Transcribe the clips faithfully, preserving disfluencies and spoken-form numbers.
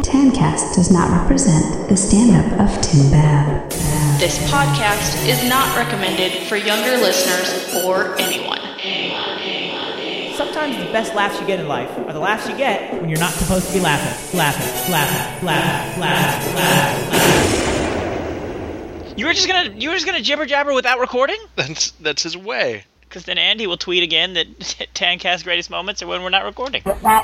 Tancast does not represent the stand-up of Tim Bab. This podcast is not recommended for younger listeners or anyone. Sometimes the best laughs you get in life are the laughs you get when you're not supposed to be laughing. Laughing, laughing, laughing, laughing, laughing, laughing. You were just gonna you were just gonna jibber jabber without recording? That's that's his way. Because then Andy will tweet again that Tancast greatest moments are when we're not recording.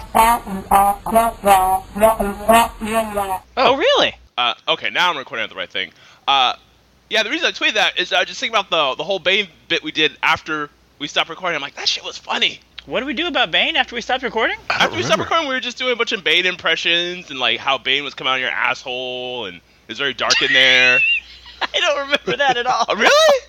Oh, really? Uh, okay, now I'm recording at the right thing. Uh, yeah, the reason I tweeted that is I was just thinking about the the whole Bane bit we did after we stopped recording. I'm like, that shit was funny. What did we do about Bane after we stopped recording? After we stopped recording, we were just doing a bunch of Bane impressions and like how Bane was coming out of your asshole and it was very dark in there. I don't remember that at all. Oh, really?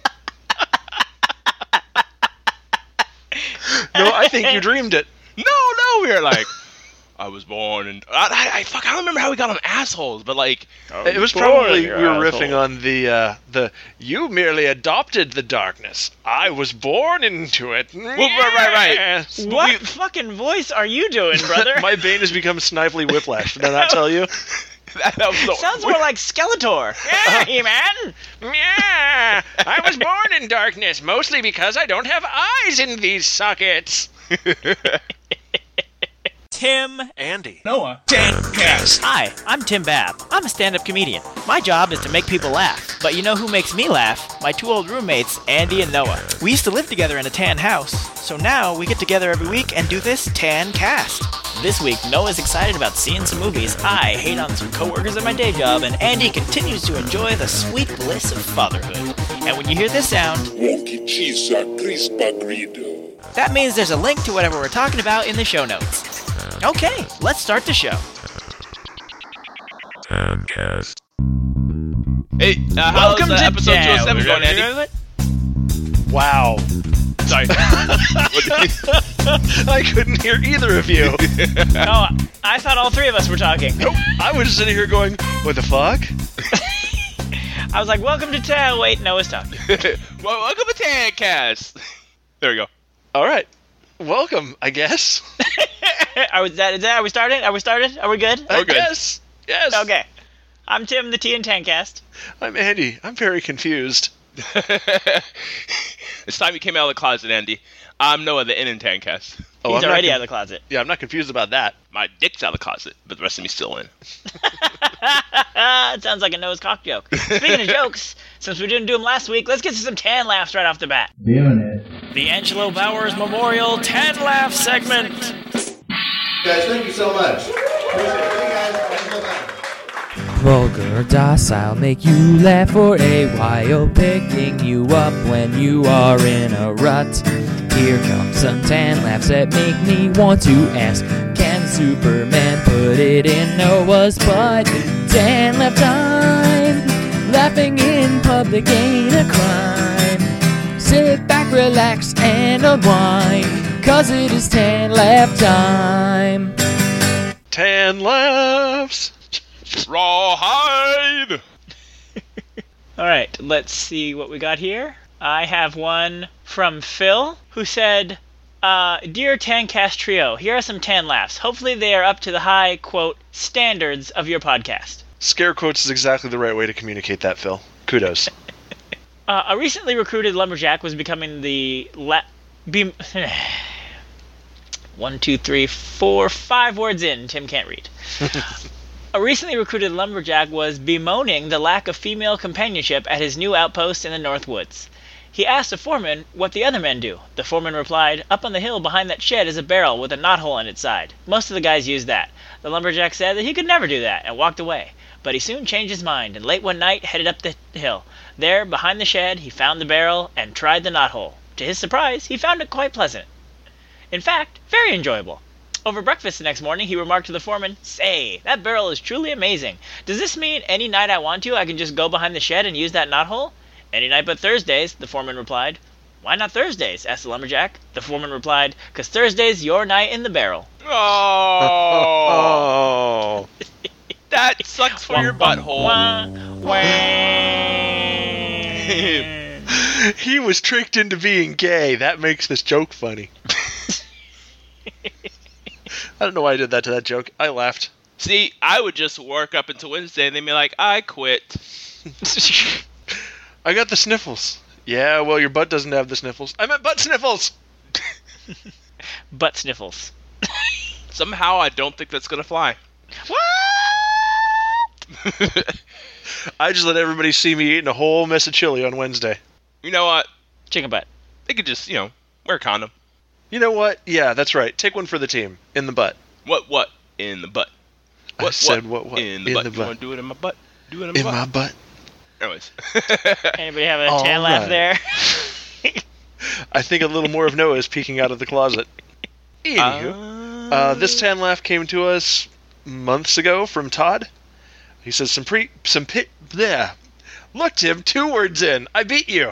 No, I think you dreamed it. No, no, we were like, I was born and I, I, I fuck, I don't remember how we got on assholes, but like, It was probably we were riffing on the uh, the you merely adopted the darkness. I was born into it. Well, right, right, right. Yes. What We- fucking voice are you doing, brother? My Bane has become Snively Whiplash. Did I not tell you? that, that was the, Sounds more like Skeletor. Yeah, hey, man. Yeah, I was born in darkness, mostly because I don't have eyes in these sockets. Tim. Andy. Noah. Hi, I'm Tim Bab. I'm a stand-up comedian. My job is to make people laugh. But you know who makes me laugh? My two old roommates, Andy and Noah. We used to live together in a tan house, so now we get together every week and do this tan cast. This week, Noah's excited about seeing some movies. I hate on some coworkers at my day job, and Andy continues to enjoy the sweet bliss of fatherhood. And when you hear this sound, Wonky cheesa crispa grido. that means there's a link to whatever we're talking about in the show notes. Okay, let's start the show. Tancast. hey, uh, how's Welcome uh, to episode two oh seven going, Andy? Andy. Wow. Sorry. I couldn't hear either of you. Oh, I thought all three of us were talking. Nope. I was sitting here going, what the fuck? I was like, welcome to town. Wait, Noah's talking. Well, welcome to Tancast. There we go. All right. Welcome, I guess. Are we, is that, is that, are we starting? Are we started? Are we good? I good. guess. Yes. Okay. I'm Tim, the T in Tancast. I'm Andy. I'm very confused. It's time you came out of the closet, Andy. I'm Noah, the N in Tancast. Oh, He's I'm already not out of the closet. Yeah, I'm not confused about that. My dick's out of the closet, but the rest of me's still in. It sounds like a Noah's cock joke. Speaking of jokes, since we didn't do them last week, let's get to some tan laughs right off the bat. Doing it. The Angelo Bowers Memorial Tan Laugh segment. Guys, thank you so much. Appreciate it. Thank you guys. Thanks so much. Vulgar or docile, make you laugh for a while, picking you up when you are in a rut. Here come some tan laughs that make me want to ask, can Superman put it in Noah's butt? Tan laugh time, laughing in public ain't a crime. Sit back, relax, and unwind, cause it is tan laugh time. Tan laughs. Rawhide! Alright, let's see what we got here. I have one from Phil, who said, uh, Dear Tancast Trio, here are some tan laughs. Hopefully they are up to the high, quote, standards of your podcast. Scare quotes is exactly the right way to communicate that, Phil. Kudos. Uh, a recently recruited lumberjack was becoming the la- be- One, two, three, four, five words in. Tim can't read. A recently recruited lumberjack was bemoaning the lack of female companionship at his new outpost in the North Woods. He asked the foreman what the other men do. The foreman replied, up on the hill behind that shed is a barrel with a knothole in its side. Most of the guys use that. The lumberjack said that he could never do that and walked away. But he soon changed his mind and late one night headed up the hill. There, behind the shed, he found the barrel and tried the knothole. To his surprise, he found it quite pleasant. In fact, very enjoyable. Over breakfast the next morning, he remarked to the foreman, Say, that barrel is truly amazing. Does this mean any night I want to, I can just go behind the shed and use that knothole? Any night but Thursdays, the foreman replied. Why not Thursdays? Asked the lumberjack. The foreman replied, Cause Thursday's your night in the barrel. Oh. Oh. That sucks for your butthole. Wah, wah. He was tricked into being gay. That makes this joke funny. I don't know why I did that to that joke. I laughed. See, I would just work up until Wednesday and they'd be like, I quit. I got the sniffles. Yeah, well, your butt doesn't have the sniffles. I meant butt sniffles! Butt sniffles. Somehow I don't think that's going to fly. What? I just let everybody see me eating a whole mess of chili on Wednesday. You know what? Chicken butt. They could just, you know, wear a condom. You know what? Yeah, that's right. Take one for the team. In the butt. What, what? In the butt. What, I said what, what? In the in butt. The You butt. want to do it in my butt? Do it in my In butt. my butt. Anyways. Anybody have a All tan laugh right. there? I think a little more of Noah is peeking out of the closet. Anywho, Uh, uh, this tan laugh came to us months ago from Todd. He says some pre some pit there. Look, Tim, two words in. I beat you.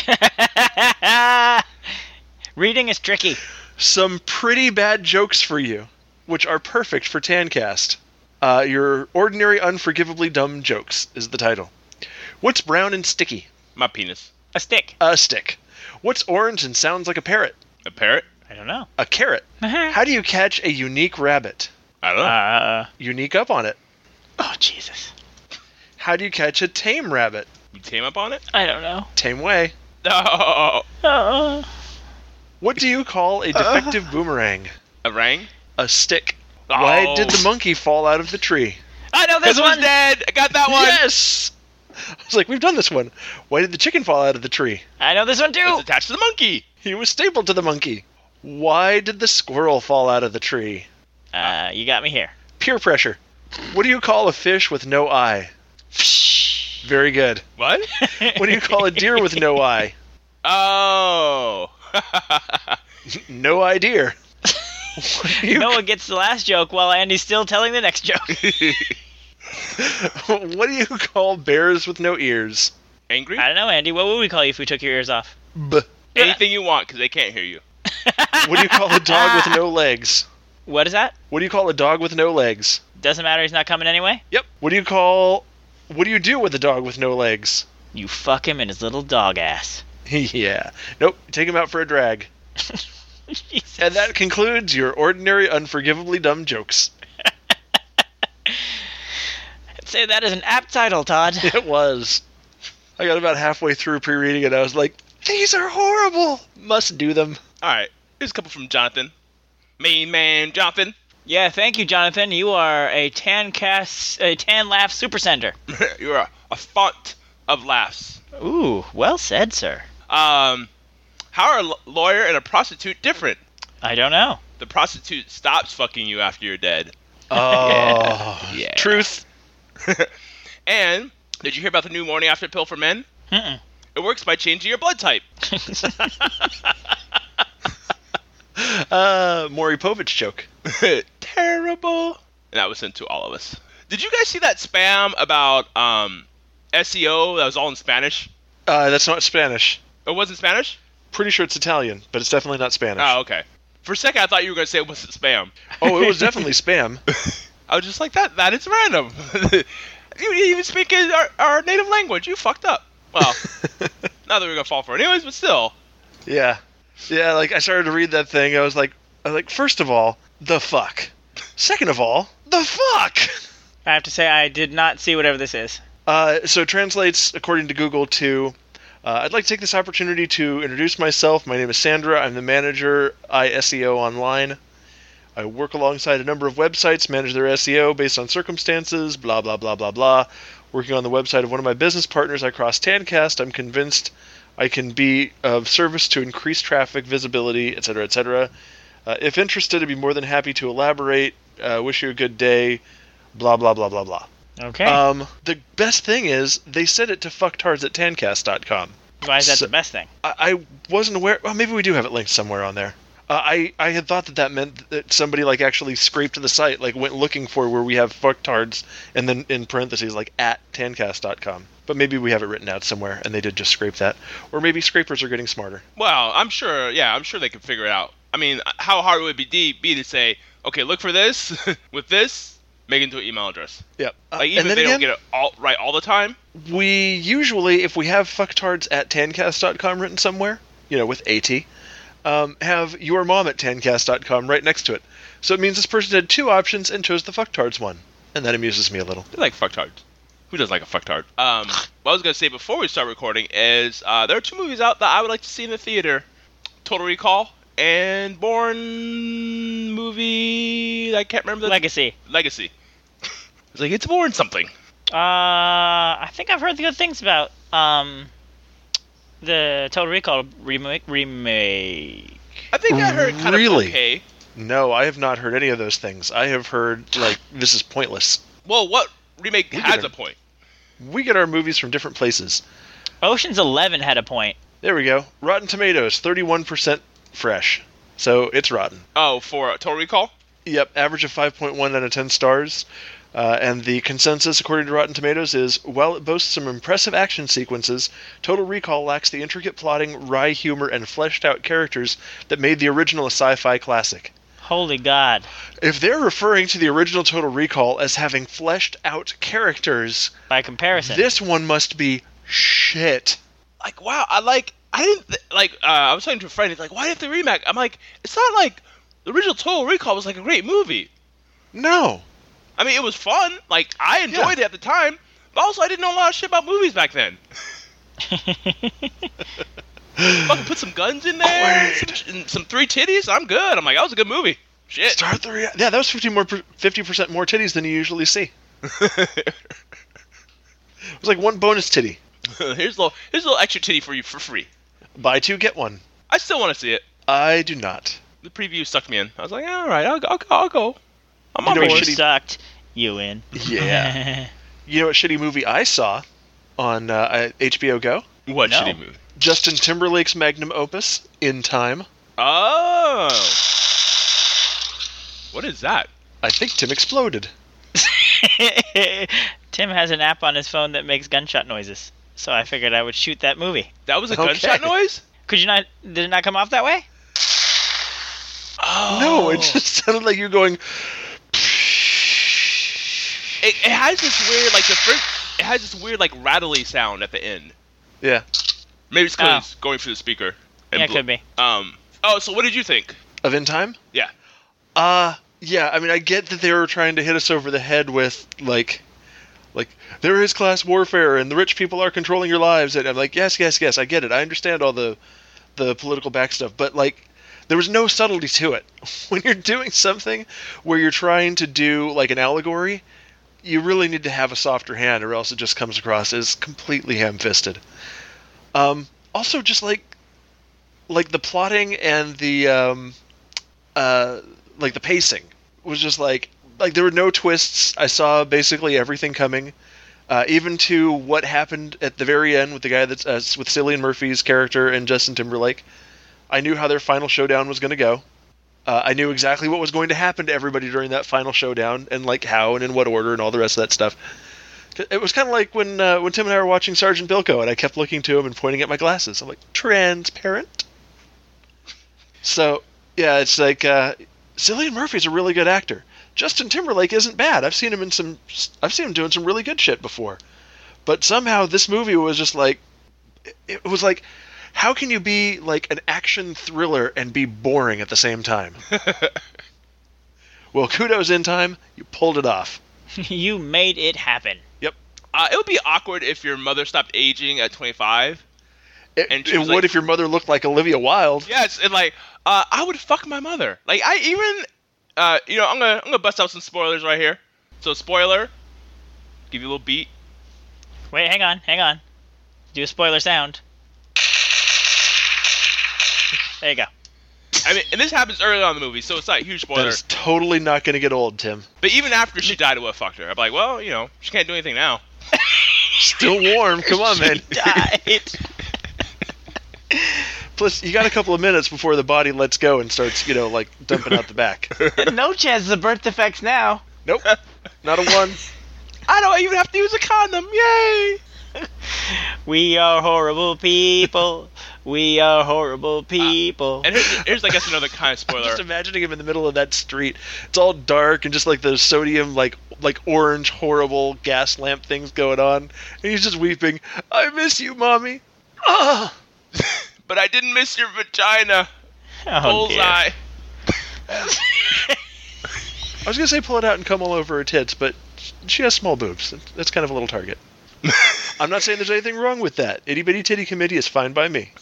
Reading is tricky. Some pretty bad jokes for you, which are perfect for Tancast. Uh, your ordinary, unforgivably dumb jokes is the title. What's brown and sticky? my penis. A stick. A stick. What's orange and sounds like a parrot? A parrot? I don't know. A carrot. How do you catch a unique rabbit? I don't know. Uh, Unique up on it. oh, Jesus. How do you catch a tame rabbit? You tame up on it? I don't know. Tame way. Oh, Uh, What do you call a defective boomerang? a rang? A stick. Why Oh. did the monkey fall out of the tree? I know This this one's one. dead. I got that one. Yes! I was like, we've done this one. Why did the chicken fall out of the tree? I know this one too. It's attached to the monkey. He was stapled to the monkey. Why did the squirrel fall out of the tree? Uh, you got me here. Peer pressure. What do you call a fish with no eye? Very good. What? What do you call a deer with no eye? Oh. No idea. What do you, Noah gets the last joke while Andy's still telling the next joke. what do you call bears with no ears? Angry? I don't know, Andy. What would we call you if we took your ears off? B. Anything you want, because they can't hear you. What do you call a dog with no legs? What is that? What do you call a dog with no legs? Doesn't matter. He's not coming anyway. Yep. What do you call... What do you do with a dog with no legs? You fuck him in his little dog ass. Yeah. Nope. Take him out for a drag. Jesus. And that concludes your ordinary, unforgivably dumb jokes. I'd say that is an apt title, Todd. It was. I got about halfway through pre-reading it. I was like, these are horrible. Must do them. All right. Here's a couple from Jonathan. Main man Jonathan. Yeah, thank you, Jonathan. You are a tan cast, a tan laugh super sender. You're a, a font of laughs. Ooh, well said, sir. Um, how are a l- lawyer and a prostitute different? I don't know. The prostitute stops fucking you after you're dead. Oh. Yeah. Truth. And did you hear about the new morning after pill for men? Mm-mm. It works by changing your blood type. Uh, Maury Povich joke. Terrible. And that was sent to all of us. Did you guys see that spam about um, S E O that was all in Spanish? Uh, that's not Spanish. It wasn't Spanish? Pretty sure it's Italian, but it's definitely not Spanish. Oh, okay. For a second, I thought you were going to say it wasn't spam. Oh, it was definitely spam. I was just like, that. that is random. You didn't even speak in our, our native language. You fucked up. Well, not that we're going to fall for it anyways, but still. Yeah. Yeah, like, I started to read that thing. I was like, I was like, first of all, the fuck. Second of all, the fuck. I have to say, I did not see whatever this is. Uh, so it translates, according to Google, to, uh, I'd like to take this opportunity to introduce myself. My name is Sandra. I'm the manager I S E O Online. I work alongside a number of websites, manage their S E O based on circumstances, blah, blah, blah, blah, blah. Working on the website of one of my business partners across Tancast, I'm convinced I can be of service to increase traffic, visibility, et cetera, et cetera. Uh, if interested, I'd be more than happy to elaborate. Uh, wish you a good day, blah, blah, blah, blah, blah. Okay. Um, the best thing is, they sent it to fucktards at tancast dot com. Why is that so- the best thing? I, I wasn't aware... Well, maybe we do have it linked somewhere on there. Uh, I, I had thought that that meant that somebody, like, actually scraped the site, like, went looking for where we have fucktards, and then in parentheses, like, at tancast dot com. But maybe we have it written out somewhere, and they did just scrape that. Or maybe scrapers are getting smarter. Well, I'm sure, yeah, I'm sure they can figure it out. I mean, how hard would it be, be to say, okay, look for this, with this, make it into an email address? Yep. Uh, Like, even and if then they again, don't get it all right all the time? we usually, if we have fucktards at tancast dot com written somewhere, you know, with AT, um, have your mom at tancast dot com right next to it. So it means this person had two options and chose the fucktards one. and that amuses me a little. They like fucktards. Who doesn't like a fucktard? Um, what I was going to say before we start recording is uh, there are two movies out that I would like to see in the theater. Total Recall and Bourne movie... I can't remember the... Legacy. Legacy. It's like, it's Bourne something. Uh, I think I've heard good things about um, the Total Recall remake. remake. I think I heard kind Really? of okay. No, I have not heard any of those things. I have heard, like, this is pointless. Well, what remake We has get a it. point? We get our movies from different places. Ocean's Eleven had a point. There we go. Rotten Tomatoes, thirty-one percent fresh. So it's rotten. Oh, for uh, Total Recall? Yep, average of five point one out of ten stars. Uh, and the consensus, according to Rotten Tomatoes, is, while it boasts some impressive action sequences, Total Recall lacks the intricate plotting, wry humor, and fleshed-out characters that made the original a sci-fi classic. Holy God. If they're referring to the original Total Recall as having fleshed-out characters, By comparison. this one must be shit. Like, wow, I like, I didn't, th- like, uh, I was talking to a friend, he's like, why didn't they remake? I'm like, it's not like, the original Total Recall was like a great movie. No. I mean, it was fun, like, I enjoyed it at the time, but also I didn't know a lot of shit about movies back then. Fucking put some guns in there, some, some three titties, I'm good. I'm like, that was a good movie. Shit. Start the rea- yeah, that was fifty more, fifty percent more titties than you usually see. It was like one bonus titty. here's a little, here's a little extra titty for you for free. Buy two, get one. I still want to see it. I do not. The preview sucked me in. I was like, all right, I'll go. I'll go. I'll go. I'm You on know board. what Or shitty- sucked you in. Yeah. You know what shitty movie I saw on uh, H B O Go? What No. shitty movie? Justin Timberlake's magnum opus, In Time. Oh. What is that? I think Tim exploded. Tim has an app on his phone that makes gunshot noises. So I figured I would shoot that movie. That was a Okay. gunshot noise? Could you not, did it not come off that way? Oh. No, it just sounded like you going... It, it has this weird, like, the first... It has this weird, like, rattly sound at the end. Yeah. Maybe it's because it's going through the speaker. and Yeah, it blo- could be. Um. Oh, so what did you think? Of In Time? Yeah. Uh, yeah, I mean, I get that they were trying to hit us over the head with, like... Like, there is class warfare, and the rich people are controlling your lives. And I'm like, yes, yes, yes, I get it. I understand all the the political back stuff. But, like, there was no subtlety to it. When you're doing something where you're trying to do, like, an allegory, you really need to have a softer hand, or else it just comes across as completely ham-fisted. Um, also, just, like, like, the plotting and the, um, uh, like, the pacing was just, like... Like, there were no twists. I saw basically everything coming, uh, even to what happened at the very end with the guy that's uh, with Cillian Murphy's character and Justin Timberlake. I knew how their final showdown was going to go. Uh, I knew exactly what was going to happen to everybody during that final showdown, and like how and in what order and all the rest of that stuff. It was kind of like when uh, when Tim and I were watching Sergeant Bilko, and I kept looking to him and pointing at my glasses. I'm like, transparent. So yeah, it's like uh, Cillian Murphy's a really good actor. Justin Timberlake isn't bad. I've seen him in some. I've seen him doing some really good shit before, but somehow this movie was just like, it was like, how can you be like an action thriller and be boring at the same time? Well, kudos In Time. You pulled it off. You made it happen. Yep. Uh, it would be awkward if your mother stopped aging at twenty-five. It, And she and was what like- if your mother looked like Olivia Wilde? Yes, and like, uh, I would fuck my mother. Like, I even, uh, you know, I'm gonna, I'm gonna bust out some spoilers right here. So, spoiler, give you a little beat. Wait, hang on, hang on. Do a spoiler sound. There you go. I mean, and this happens early on in the movie, so it's not a huge That spoiler. is totally not going to get old, Tim. But even after she died, I would have fucked her. I'm like, well, you know, she can't do anything now. Still warm. Come on, man. Died. Plus, you got a couple of minutes before the body lets go and starts, you know, like dumping out the back. No chances of birth defects now. Nope. Not a one. I don't even have to use a condom. Yay! We are horrible people. We are horrible people. And here's, here's, I guess, another kind of spoiler. Just imagining him in the middle of that street. It's all dark and just like the sodium, like like orange, horrible gas lamp things going on. And he's just weeping. I miss you, Mommy. Ah. But I didn't miss your vagina. Oh, Bullseye. dear. I was gonna say pull it out and come all over her tits, but she has small boobs. That's kind of a little target. I'm not saying there's anything wrong with that. Itty bitty titty committee is fine by me.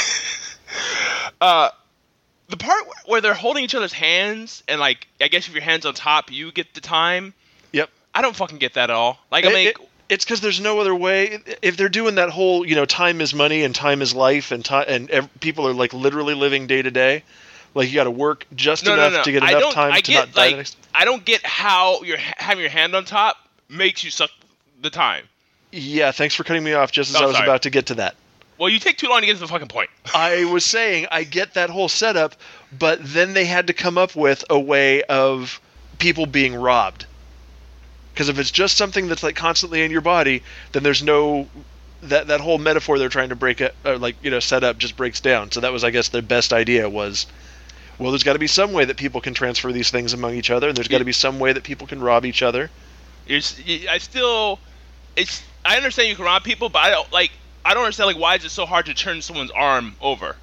uh, the part where they're holding each other's hands and like, I guess if your hand's on top, you get the time. Yep. I don't fucking get that at all. Like, I it, mean, it, it's because there's no other way. If they're doing that whole, you know, time is money and time is life, and time and ev- people are like literally living day to day. Like you got to work just no, enough no, no. to get I enough don't, time I to get, not die. like, the next... I don't get how your having your hand on top makes you suck the time. Yeah, thanks for cutting me off just as Oh, I was sorry. about to get to that. Well, you take too long to get to the fucking point. I was saying I get that whole setup, but then they had to come up with a way of people being robbed. Because if it's just something that's like constantly in your body, then there's no that that whole metaphor they're trying to break it, or like you know set up just breaks down. So that was, I guess, their best idea was, well, there's got to be some way that people can transfer these things among each other, and there's got to be some way that people can rob each other. You're, I still, it's. I understand you can rob people, but I don't like. I don't understand like why is it so hard to turn someone's arm over?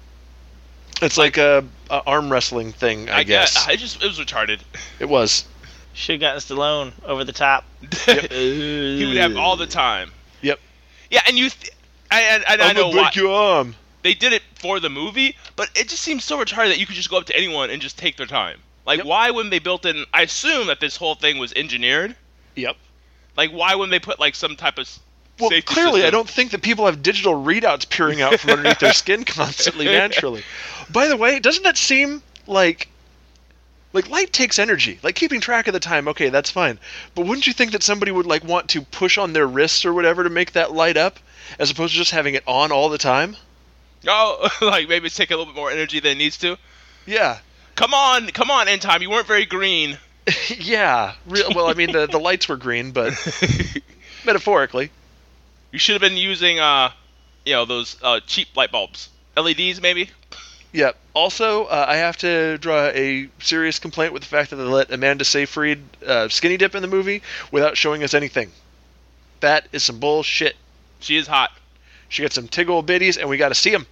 It's like, like a, a arm wrestling thing, I, I guess. guess. I just it was retarded. It was. Should have gotten Stallone over the top. Yep. He would have all the time. Yep. Yeah, and you. Th- I I, I, I I'm know gonna break why your arm. they did it for the movie, but it just seems so retarded that you could just go up to anyone and just take their time. Like, Yep. why wouldn't they built in? I assume that this whole thing was engineered. Yep. Like, why wouldn't they put like some type of Well, safety clearly, system? I don't think that people have digital readouts peering out from underneath their skin constantly, naturally. By the way, doesn't that seem like... Like, light takes energy. Like, keeping track of the time, okay, that's fine. But wouldn't you think that somebody would, like, want to push on their wrists or whatever to make that light up, as opposed to just having it on all the time? Oh, like maybe it's taking a little bit more energy than it needs to. Yeah. Come on, come on, End Time. You weren't very green. Yeah. Real, well, I mean, the, the lights were green, but metaphorically. You should have been using, uh, you know, those uh, cheap light bulbs. L E Ds, maybe? Yep. Also, uh, I have to draw a serious complaint with the fact that they let Amanda Seyfried uh, skinny dip in the movie without showing us anything. That is some bullshit. She is hot. She got some tiggle bitties, and we got to see them.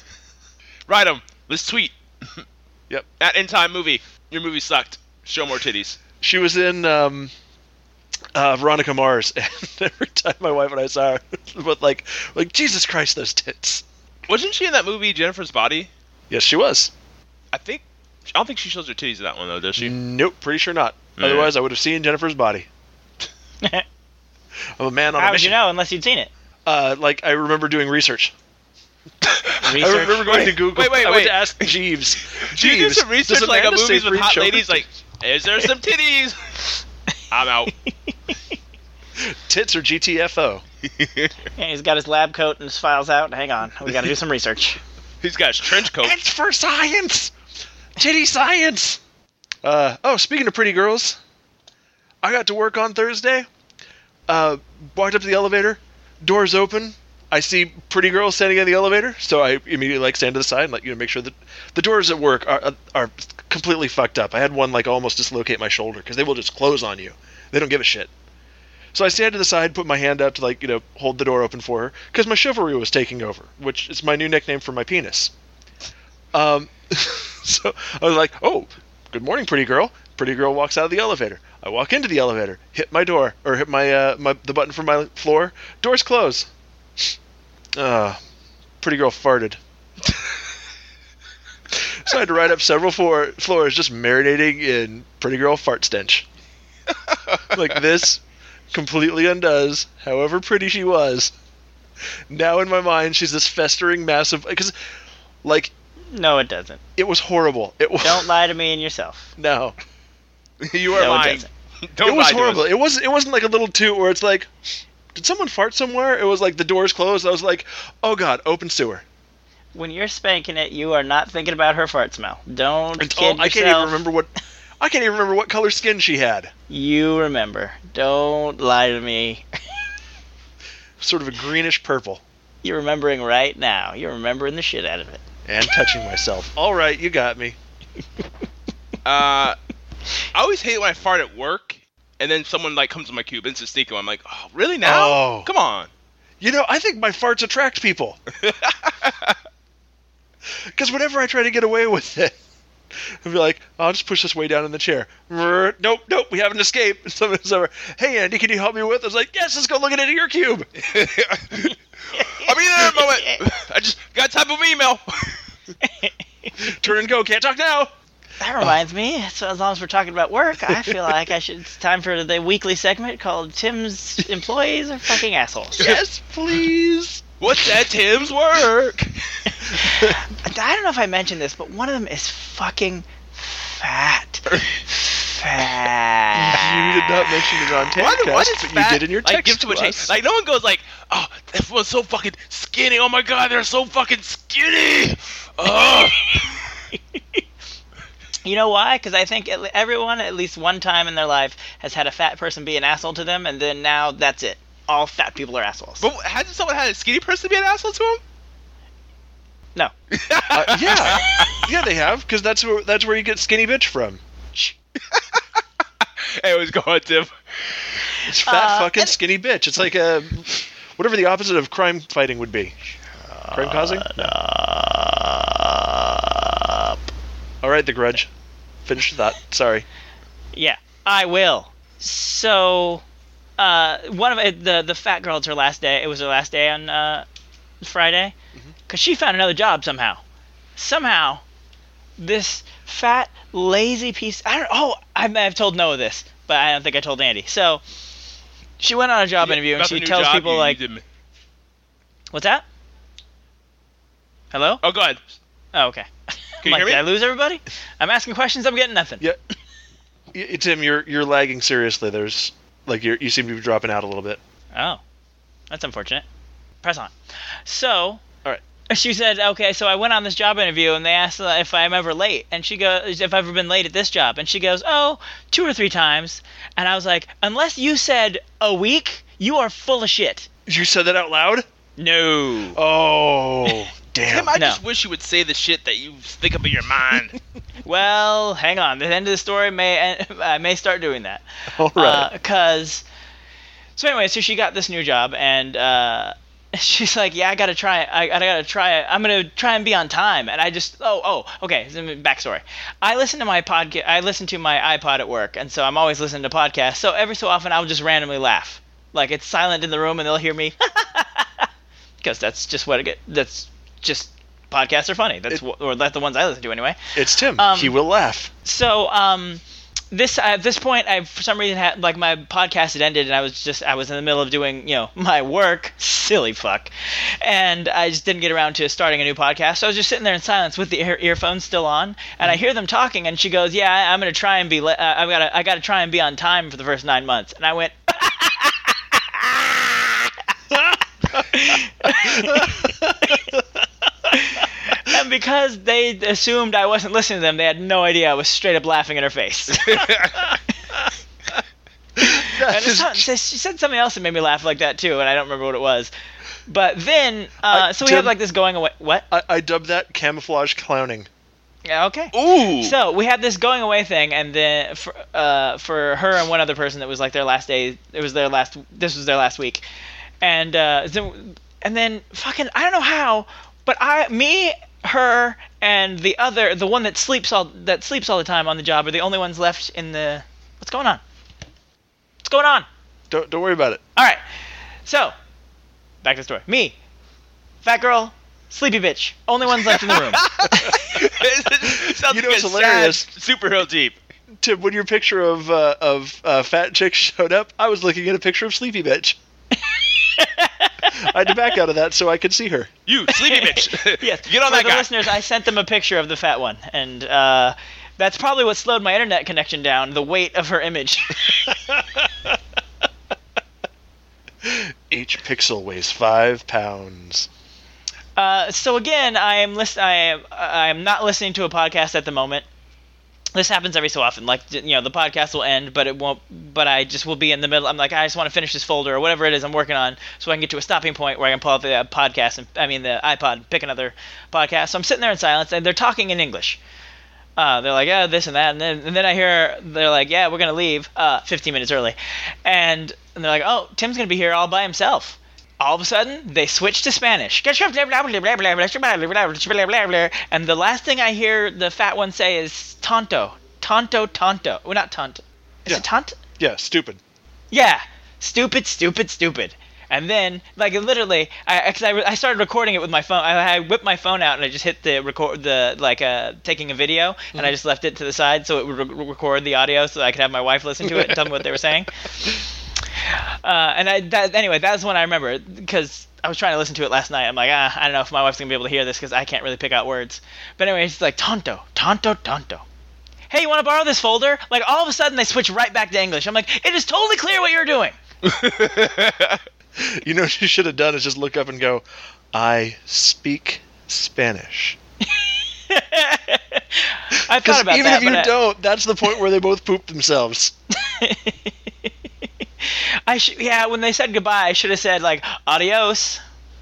Write them. Let's tweet. Yep. At End Time Movie. Your movie sucked. Show more titties. She was in um, uh, Veronica Mars, and every time my wife and I saw her, but like, like Jesus Christ, those tits. Wasn't she in that movie, Jennifer's Body? Yes, she was. I think. I don't think she shows her titties in that one, though, does she? Nope, pretty sure not. Yeah. Otherwise, I would have seen Jennifer's body. I'm a man on How a would mission. you know unless you'd seen it? Uh, like, I remember doing research. Research? I remember going to Google. Wait, wait, I wait. went to ask Jeeves. Do you do Jeeves, some research does like a Amanda movies with Seyfried hot show her- ladies? Like, is there some titties? I'm out. Tits or G T F O? Yeah, he's got his lab coat and his files out. Hang on, we got to do some research. He's got his trench coat. It's for science! Titty science! Uh, oh, speaking of pretty girls, I got to work on Thursday. Uh, walked up to the elevator, doors open. I see pretty girls standing in the elevator, so I immediately like stand to the side and like you know make sure that the doors at work are are completely fucked up. I had one like almost dislocate my shoulder because they will just close on you. They don't give a shit. So I stand to the side, put my hand out to like you know hold the door open for her because my chivalry was taking over, which is my new nickname for my penis. Um, so I was like, "Oh, good morning, pretty girl." Pretty girl walks out of the elevator. I walk into the elevator, hit my door or hit my uh my the button for my floor. Doors close. Uh, pretty girl farted. So I had to ride up several floor, floors just marinating in pretty girl fart stench. Like this completely undoes however pretty she was. Now in my mind she's this festering massive because like No, it doesn't. it was horrible. It was Don't lie to me and yourself. no. You are No, it lying. doesn't. Don't It was lie to horrible. us. It wasn't it wasn't like a little toot where it's like did someone fart somewhere? It was like the doors closed. I was like, "Oh god, open sewer." When you're spanking it, you are not thinking about her fart smell. Don't And, kid oh, yourself. I can't even remember what I can't even remember what color skin she had. You remember. Don't lie to me. Sort of a greenish purple. You're remembering right now. You're remembering the shit out of it. And touching myself. All right, you got me. Uh, I always hate when I fart at work, and then someone like comes to my cube and it's sneaking. I'm like, oh, really now? Oh. Come on. You know, I think my farts attract people. Because whenever I try to get away with it, and be like, oh, I'll just push this way down in the chair. Nope, nope, we have an escape. And someone's over, hey, Andy, can you help me with? I was like, yes, let's go look into your cube. I'll be there in a moment. I just got to type of email. Turn and go, can't talk now. That reminds me, so as long as we're talking about work, I feel like I should, it's time for the weekly segment called Tim's Employees Are Fucking Assholes. Yes, please. What's that Tim's work? I don't know if I mentioned this, but one of them is fucking fat. Fat. You did not mention it on Tamcast, What, what is but fat? you did in your Like, text give too much to hate. us. Like, no one goes like, oh, everyone's so fucking skinny. Oh my god, they're so fucking skinny. Oh. You know why? Because I think at- everyone, at least one time in their life, has had a fat person be an asshole to them, and then now that's it. All fat people are assholes. But hasn't someone had a skinny person be an asshole to him? No. Uh, yeah, yeah, they have, because that's where that's where you get skinny bitch from. Hey, what's going on, Tim? It's fat Uh, fucking and- skinny bitch. It's like a whatever the opposite of crime fighting would be. Crime causing. All right, The Grudge. Finish that. Sorry. Yeah, I will. So, uh, one of it, the the fat girl, it's her last day. It was her last day on uh, Friday, because she found another job somehow. Somehow, this fat, lazy piece. I don't. Oh, I may have told Noah this, but I don't think I told Andy. So, she went on a job interview and About she the new tells job, people you- you like, didn't- "What's that? Hello? Oh, go ahead. Oh, okay." Can you I'm like, hear me? did I lose everybody? I'm asking questions. I'm getting nothing. Yeah, Y- Tim, you're you're lagging seriously. There's like you you seem to be dropping out a little bit. Oh, that's unfortunate. Press on. So, All right. she said, okay, so I went on this job interview and they asked uh, if I'm ever late. And she goes, if I've ever been late at this job. And she goes, oh, two or three times. And I was like, unless you said a week, you are full of shit. You said that out loud? No. Oh, damn. Tim, I No. just wish you would say the shit that you think up in your mind. Well, hang on. The end of the story may I may start doing that. All right. Because, so anyway, so she got this new job, and uh, she's like, yeah, I gotta try it. I, I gotta try it. I'm gonna try and be on time. And I just, oh, oh, okay. So, backstory. I listen to my podcast. I listen to my iPod at work, and so I'm always listening to podcasts. So every so often, I'll just randomly laugh. Like it's silent in the room, and they'll hear me. Because that's just what it get. That's just podcasts are funny. That's It- wh- or that's the ones I listen to anyway. It's Tim. um, he will laugh. So, um, this at this point, I for some reason had like my podcast had ended, and I was just I was in the middle of doing you know my work, silly fuck, and I just didn't get around to starting a new podcast. So I was just sitting there in silence with the ear- earphones still on, and I hear them talking, and she goes, "Yeah, I- I'm gonna try and be le- uh, I've gotta I gotta try and be on time for the first nine months," and I went. And because they assumed I wasn't listening to them, they had no idea I was straight up laughing in her face. And it's not- she said something else that made me laugh like that too, and I don't remember what it was. But then, uh, I- so we Tim- have like this going away. What? I, I dubbed that camouflage clowning. Yeah, okay. Ooh. So we had this going away thing, and then for uh, for her and one other person that was like their last day. It was their last. This was their last week, and uh, so, and then fucking I don't know how, but I me her and the other the one that sleeps all that sleeps all the time on the job are the only ones left in the. What's going on? What's going on? Don't don't worry about it. All right. So back to the story. Me, fat girl, sleepy bitch, only ones left in the room. Sounds You know like what's a hilarious? sad superhero Jeep. Tim, when your picture of uh, of uh, fat chick showed up, I was looking at a picture of sleepy bitch. I had to back out of that so I could see her. You, sleepy bitch. Yes. Get on For that the guy. listeners, I sent them a picture of the fat one, and uh, that's probably what slowed my internet connection down. The weight of her image. Each pixel weighs five pounds. Uh, so again, I am list- I am I am not listening to a podcast at the moment. This happens every so often. Like you know, the podcast will end, but it won't. But I just will be in the middle. I'm like, I just want to finish this folder or whatever it is I'm working on, so I can get to a stopping point where I can pull out the uh, podcast and I mean the iPod, and pick another podcast. So I'm sitting there in silence, and they're talking in English. Uh, they're like, yeah, this and that, and then and then I hear they're like, yeah, we're gonna leave uh, fifteen minutes early, and and they're like, oh, Tim's gonna be here all by himself. all of a sudden, they switch to Spanish. And the last thing I hear the fat one say is tonto. Tonto, tonto. Well, not tonto. Is Yeah. it tonto? Yeah, stupid. Yeah. Stupid, stupid, stupid. And then, like, literally, I, cause I, I started recording it with my phone. I, I whipped my phone out and I just hit the record, the, like, uh, taking a video, and I just left it to the side so it would re- record the audio so I could have my wife listen to it and tell me what they were saying. Uh, and I, that, anyway, that's when I remember, because I was trying to listen to it last night. I'm like, ah, I don't know if my wife's going to be able to hear this because I can't really pick out words. But anyway, it's like, tonto, tonto, tonto. Hey, you want to borrow this folder? Like, all of a sudden, they switch right back to English. I'm like, it is totally clear what you're doing. You know what you should have done is just look up and go, I speak Spanish. I thought about even that. if you but I- don't, that's the point where they both poop themselves. I sh- yeah, when they said goodbye, I should have said, like, adios.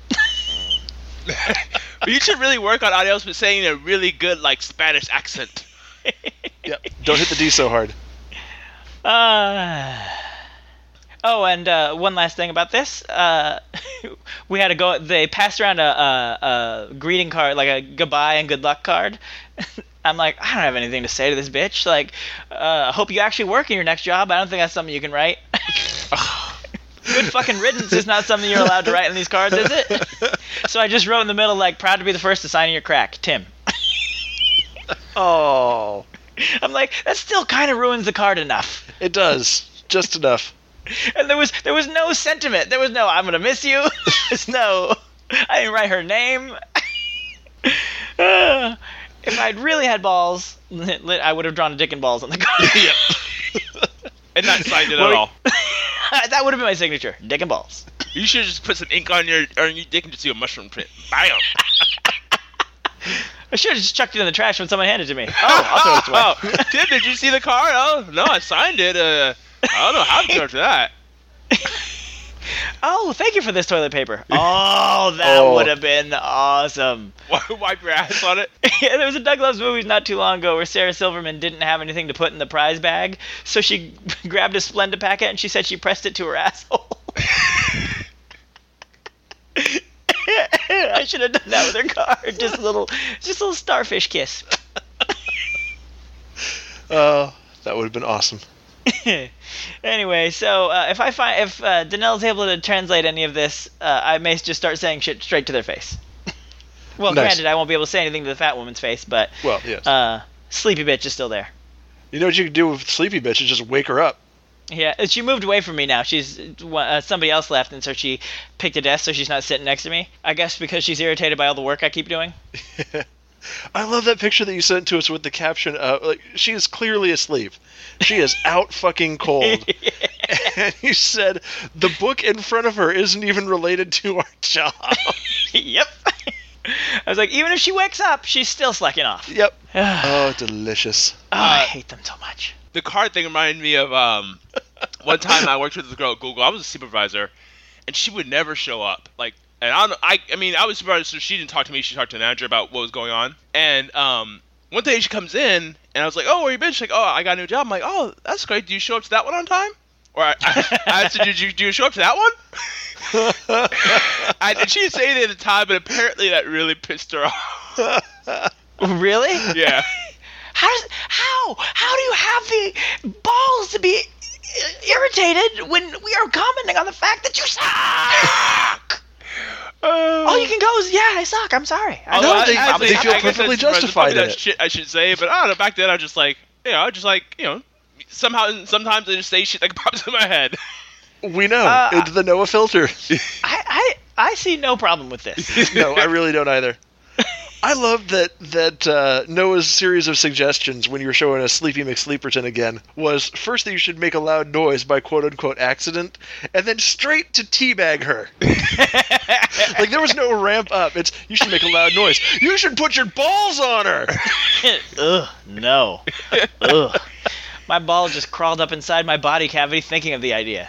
But you should really work on adios with saying a really good, like, Spanish accent. Yep. Don't hit the D so hard. Uh, oh, and uh, one last thing about this. Uh, we had to go, they passed around a, a, a greeting card, like a goodbye and good luck card. I'm like, I don't have anything to say to this bitch. Like, uh, hope you actually work in your next job. I don't think that's something you can write. Good fucking riddance is not something you're allowed to write in these cards, is it? So I just wrote in the middle, like, proud to be the first to sign your crack, Tim. Oh. I'm like, that still kind of ruins the card enough. It does. Just enough. And there was there was no sentiment. There was no, I'm gonna miss you. There's no, I didn't write her name. Uh, if I'd really had balls, I would have drawn a dick and balls on the card. Yep. And not signed it Well, at all. That would have been my signature, dick and balls. You should just put some ink on your on your dick and just do a mushroom print. Bam. I should have just chucked it in the trash when someone handed it to me. Oh, I'll throw it away. Oh, Tim, did you see the card? Oh, no, I signed it. Uh, I don't know how to charge that. Oh, thank you for this toilet paper. Oh, that Oh. would have been awesome. Wipe your ass on it. Yeah, there was a Doug Loves Movies not too long ago where Sarah Silverman didn't have anything to put in the prize bag, so she grabbed a Splenda packet and she said she pressed it to her asshole. I should have done that with her card. Just a little, just a little starfish kiss. Uh, that would have been awesome. Anyway, so uh, if I find if uh, Danelle's able to translate any of this, uh, I may just start saying shit straight to their face. Well, Nice. granted, I won't be able to say anything to the fat woman's face, but Well, yes. uh, Sleepy Bitch is still there. You know what you can do with Sleepy Bitch is just wake her up. Yeah, she moved away from me now. She's uh, somebody else left, and so she picked a desk so she's not sitting next to me. I guess because she's irritated by all the work I keep doing. I love that picture that you sent to us with the caption, uh, like, she is clearly asleep. She is out fucking cold. And you said, the book in front of her isn't even related to our job. Yep. I was like, even if she wakes up, she's still slacking off. Yep. Oh, Oh, delicious. I hate them so much. The card thing reminded me of um, one time I worked with this girl at Google. I was a supervisor, and she would never show up. Like, and I, don't, I, I mean, I was a supervisor, so she didn't talk to me. She talked to the manager about what was going on. And um, one day she comes in, and I was like, "Oh, where you been?" She's like, "Oh, I got a new job." I'm like, "Oh, that's great. Do you show up to that one on time?" Or I, I, I said, "Did you do you show up to that one?" I, and she didn't say anything at the time, but apparently that really pissed her off. Really? Yeah. How does how how do you have the balls to be i- irritated when we are commenting on the fact that you suck? All you can go is, yeah, I suck. I'm sorry. I No, know. they- I- they feel I guess perfectly that's- that's justified probably in that it. Shit I should say, but I don't know. Back then, I was just like, you know, I just like, you know, somehow, sometimes I just say shit that pops in my head. We know. Uh, it's the Noah filter. I, I I see no problem with this. No, I really don't either. I love that that uh, Noah's series of suggestions when you were showing us Sleepy McSleeperton again was first that you should make a loud noise by quote unquote accident, and then straight to teabag her. Like there was no ramp up. It's you should make a loud noise. You should put your balls on her. Ugh, no. Ugh. My ball just crawled up inside my body cavity thinking of the idea.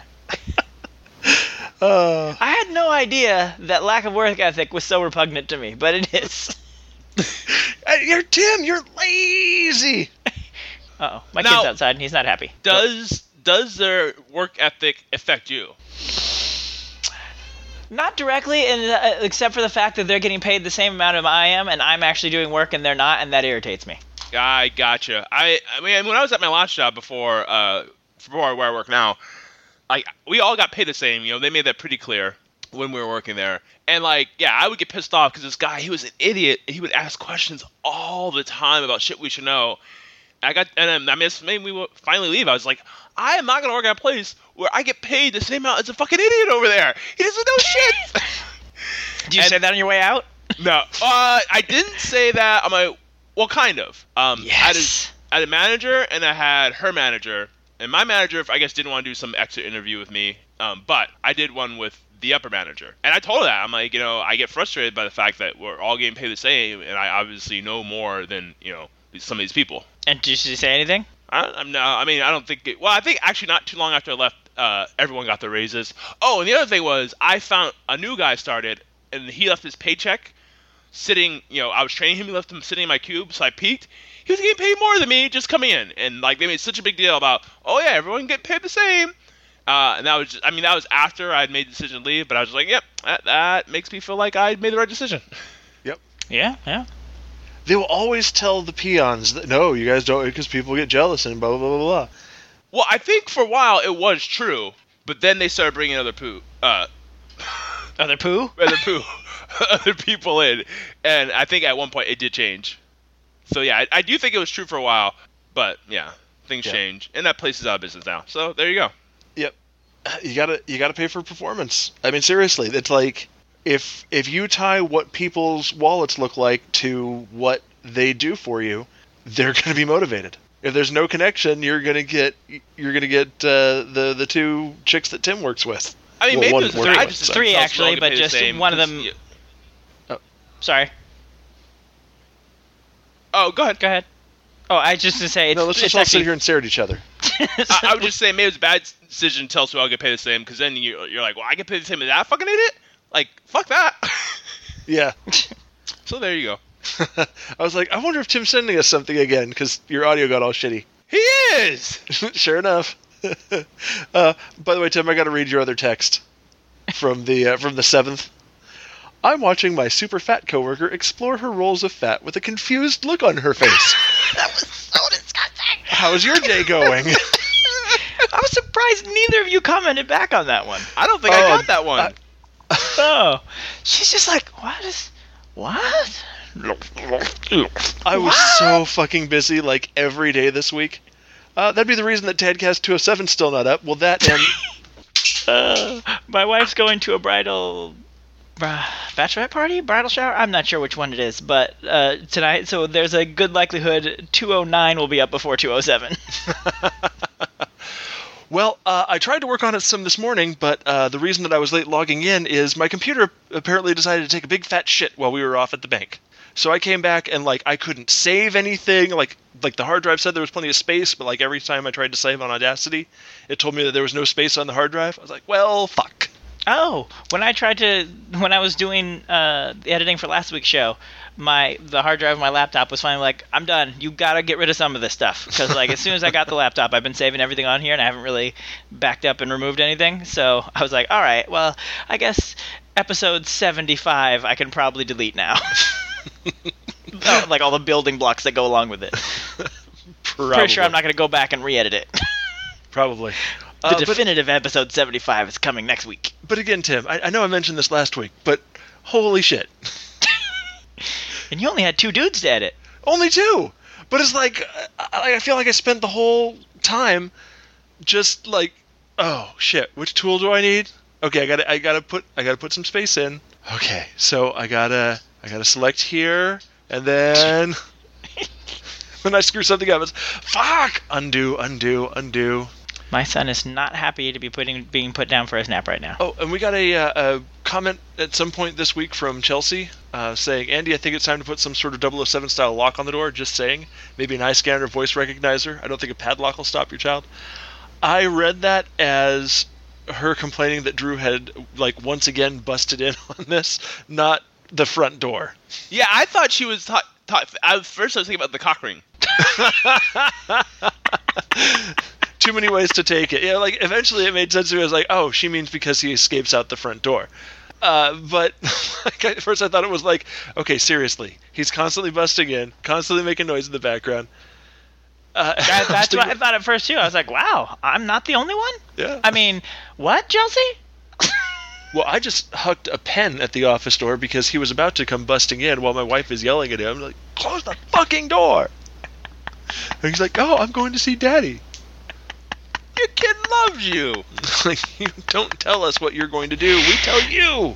Uh, I had no idea that lack of work ethic was so repugnant to me, but it is. you're Tim. You're lazy. Uh-oh. My Now- kid's outside and he's not happy. Does does their work ethic affect you? Not directly, and uh, except for the fact that they're getting paid the same amount as I am, and I'm actually doing work and they're not, and that irritates me. I gotcha. I I mean, when I was at my launch job before, uh, before where I work now, like we all got paid the same. You know, they made that pretty clear when we were working there. And like, yeah, I would get pissed off because this guy, he was an idiot. He would ask questions all the time about shit we should know. I got, and I mean, it made me finally leave. I was like, I am not gonna work at a place where I get paid the same amount as a fucking idiot over there. He doesn't know shit. Did you And- say that on your way out? No, uh, I didn't say that. I'm like, well, kind of. Um, Yes. I had, a, I had a manager and I had her manager, and my manager, I guess, didn't want to do some exit interview with me. Um, but I did one with the upper manager, and I told her that I'm like, you know, I get frustrated by the fact that we're all getting paid the same, and I obviously know more than you know some of these people. And did she say anything? I, I'm no, I mean, I don't think. It, well, I think actually not too long after I left, uh, everyone got their raises. Oh, and the other thing was, I found a new guy started, and he left his paycheck sitting. You know, I was training him. He left him sitting in my cube, so I peeked. He was getting paid more than me just coming in, and like they made such a big deal about, oh yeah, everyone get paid the same. Uh, and that was, just, I mean, that was after I had made the decision to leave. But I was just like, yep, that, that makes me feel like I made the right decision. Yep. Yeah, yeah. They will always tell the peons that, no, you guys don't, because people get jealous and blah, blah, blah, blah. Well, I think for a while it was true, but then they started bringing other poo, uh, Other poo? other poo, other people in, and I think at one point it did change. So yeah, I, I do think it was true for a while, but yeah, things Yeah. change, and that place is out of business now. So there you go. Yep. You gotta you gotta pay for performance. I mean, seriously, it's like if if you tie what people's wallets look like to what they do for you, they're gonna be motivated. If there's no connection, you're gonna get you're gonna get uh, the the two chicks that Tim works with. I mean, Well, maybe one it was works three, with, just so. Three, Tell us actually, we're all but gonna pay the just same, one of 'cause them- you- Sorry. Oh, go ahead. Go ahead. Oh, I just to say it's, No, let's it's just all actually, sit here and stare at each other. I, I would just say maybe it was a bad decision to tell us we all get paid the same, because then you're, you're like, well, I get paid the same as that fucking idiot? Like, fuck that. Yeah. So there you go. I was like, I wonder if Tim's sending us something again, because your audio got all shitty. He is! Sure enough. uh, by the way, Tim, I got to read your other text from the uh, from the seventh. I'm watching my super fat coworker explore her rolls of fat with a confused look on her face. That was so disgusting. How's your day going? I was surprised neither of you commented back on that one. I don't think Oh, I got that one. I- Oh, she's just like, what is, what? I was What? so fucking busy, like, every day this week. Uh, that'd be the reason that Tadcast two oh seven's still not up. Well, that and... Uh, my wife's going to a bridal uh, bachelorette party, bridal shower. I'm not sure which one it is, but uh, tonight. So there's a good likelihood two oh nine will be up before two oh seven. Well, uh, I tried to work on it some this morning, but uh, the reason that I was late logging in is my computer apparently decided to take a big fat shit while we were off at the bank. So I came back and, like, I couldn't save anything. Like, like the hard drive said there was plenty of space, but, like, every time I tried to save on Audacity, it told me that there was no space on the hard drive. I was like, well, fuck. Oh, when I tried to, when I was doing uh, the editing for last week's show, my the hard drive of my laptop was finally like, I'm done. You gotta get rid of some of this stuff, because like as soon as I got the laptop, I've been saving everything on here, and I haven't really backed up and removed anything. So I was like, all right, well, I guess episode seventy-five I can probably delete now. Oh, like all the building blocks that go along with it. Probably. Pretty sure I'm not gonna go back and re-edit it. Probably. The Uh, but- definitive episode seventy-five is coming next week. But again, Tim, I, I know I mentioned this last week, but holy shit. And you only had two dudes to edit. Only two! But it's like, I, I feel like I spent the whole time just like, oh shit, which tool do I need? Okay, I gotta, I gotta put, I gotta put some space in. Okay, so I gotta, I gotta select here, and then when I screw something up, it's fuck! Undo, undo, undo. My son is not happy to be putting being put down for a snap right now. Oh, and we got a, uh, a comment at some point this week from Chelsea uh, saying, Andy, I think it's time to put some sort of double oh seven style lock on the door. Just saying. Maybe an eye scanner or voice recognizer. I don't think a padlock will stop your child. I read that as her complaining that Drew had, like, once again busted in on this, not the front door. Yeah, I thought she was taught. Taught I, first, I was thinking about the cock ring. Too many ways to take it. Yeah, like, eventually it made sense to me. I was like, oh, she means because he escapes out the front door. Uh, but like, at first I thought it was like, okay, seriously, he's constantly busting in, constantly making noise in the background. Uh, That, that's what I thought at first too. I was like, wow, I'm not the only one? Yeah. I mean, what, Chelsea? Well, I just hucked a pen at the office door because he was about to come busting in while my wife is yelling at him, like, close the fucking door! And he's like, oh, I'm going to see Daddy. Your kid loves you. Like, you don't tell us what you're going to do. We tell you.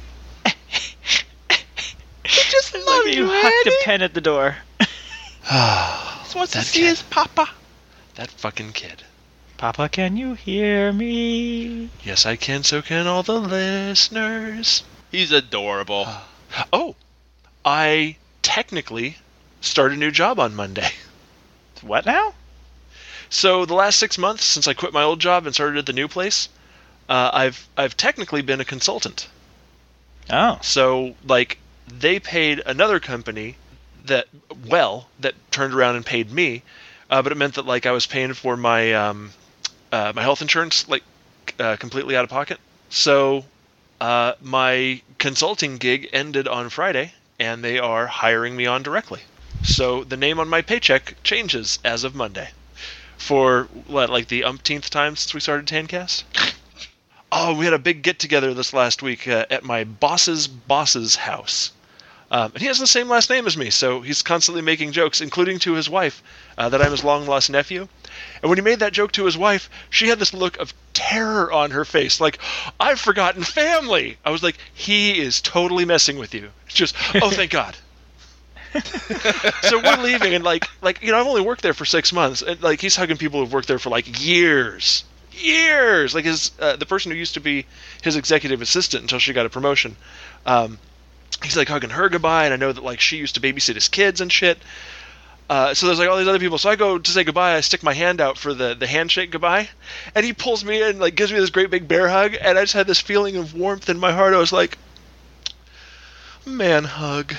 He just Like loves you you, hucked Andy. a pen at the door. Just wants to That see kid. his papa. That fucking kid. Papa, can you hear me? Yes, I can, so can all the listeners. He's adorable. Oh, I technically start a new job on Monday. What now? So the last six months since I quit my old job and started at the new place, uh, I've I've technically been a consultant. Oh. So like they paid another company that well that turned around and paid me, uh, but it meant that like I was paying for my um, uh, my health insurance like uh, completely out of pocket. So uh, my consulting gig ended on Friday, and they are hiring me on directly. So the name on my paycheck changes as of Monday. For what, like the umpteenth time since we started Tancast? Oh, we had a big get-together this last week uh, at my boss's boss's house. Um, and he has the same last name as me, so he's constantly making jokes, including to his wife, uh, that I'm his long-lost nephew. And when he made that joke to his wife, she had this look of terror on her face, like, I've forgotten family! I was like, he is totally messing with you. It's just, oh, thank God. So we're leaving, and like, like you know, I've only worked there for six months, and like he's hugging people who've worked there for like years, years. Like his uh, the person who used to be his executive assistant until she got a promotion. Um, he's like hugging her goodbye, and I know that like she used to babysit his kids and shit. Uh, so there's like all these other people. So I go to say goodbye. I stick my hand out for the the handshake goodbye, and he pulls me in, like gives me this great big bear hug, and I just had this feeling of warmth in my heart. I was like, man hug.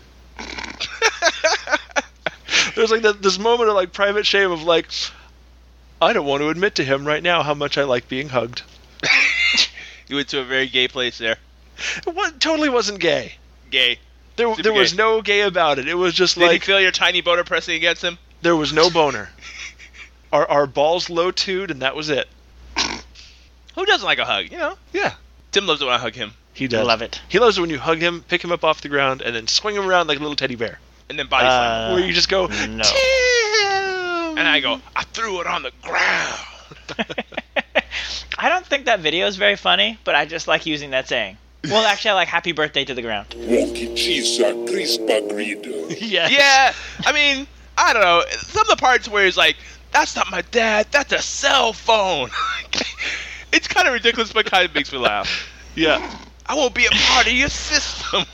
There's like that, this moment of like private shame of like, I don't want to admit to him right now how much I like being hugged. You went to a very gay place there. It wa- totally wasn't gay. Gay. There, Super there was gay. no gay about it. It was just Did like he feel your tiny boner pressing against him? there was no boner. Our our balls low-toed, and that was it. Who doesn't like a hug? You know. Yeah, Tim loves it when I hug him, he does. Love it. He loves it when you hug him, pick him up off the ground, and then swing him around like a little teddy bear. and then body slam. Uh, Where you just go, no. Tim! And I go, I threw it on the ground. I don't think that video is very funny, but I just like using that saying. Well, actually, I like happy birthday to the ground. Walkie cheesa crispa grido. Yes. Yeah, I mean, I don't know. Some of the parts where he's like, that's not my dad, that's a cell phone. It's kind of ridiculous, but kind of makes me laugh. Yeah. I won't be a part of your system.